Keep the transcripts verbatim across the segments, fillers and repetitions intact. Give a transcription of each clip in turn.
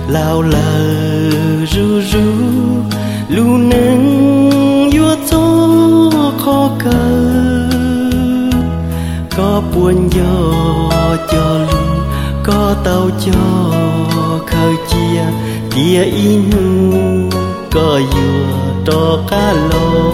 lao lờ ru ru lu nâng vua gió khó cờ có buồn gió cho lu có tàu cho khơi chia tia in có vừa cho cá lô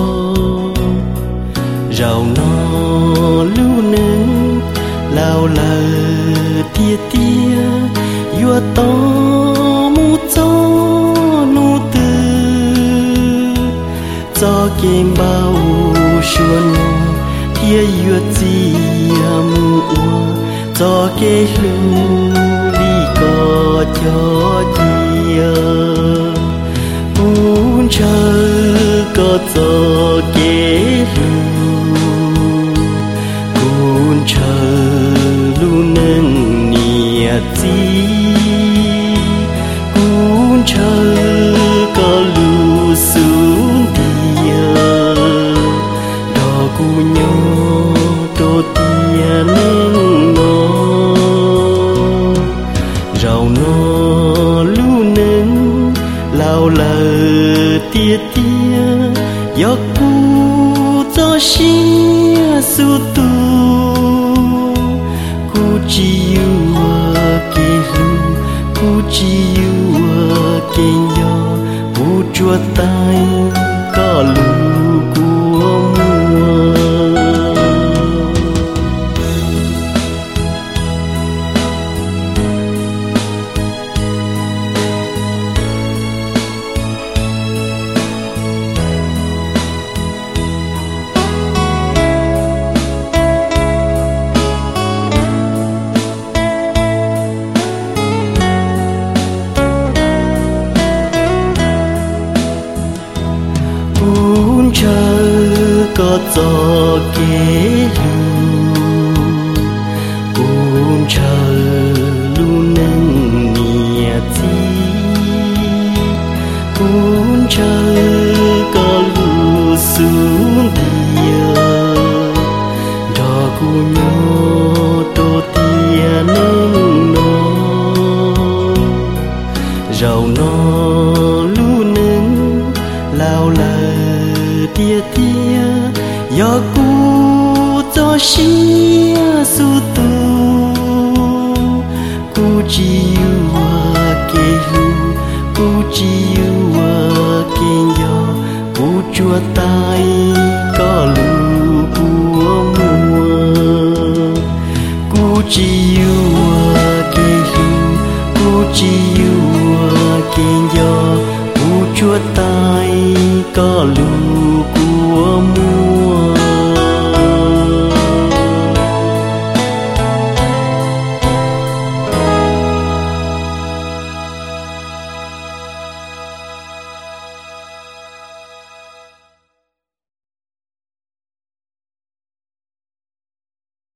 rau nó lu nâng lao lờ tia tia vua to mu cho nu tư cho kim bao xuân tia vua chi mu cho cái lu đi có cho chia muốn chờ có cho cái lu muốn chờ lu nâng nia chi muốn chờ có lu xuống tia đò cu nhau đô tia nâng nó rau nó lu nâng lao lờ tia tia gió cu cho xia su tu cu chi yêu kê lu cu chi yêu kê gió cu chua tay có lu của mùa chờ có gió kế lu cũng chờ lu nâng nia chi cũng chờ có lu xuống tia đò cu nhau đô tia nâng nó rau nó lu nâng lao lờ tia tia gió cu cho xia su tu cu chi yêu kê lu cu chi yêu kê gió cu chua tay có lu của mùa cu chi yêu kê lu cu chi yêu kê gió cu chua tay có lu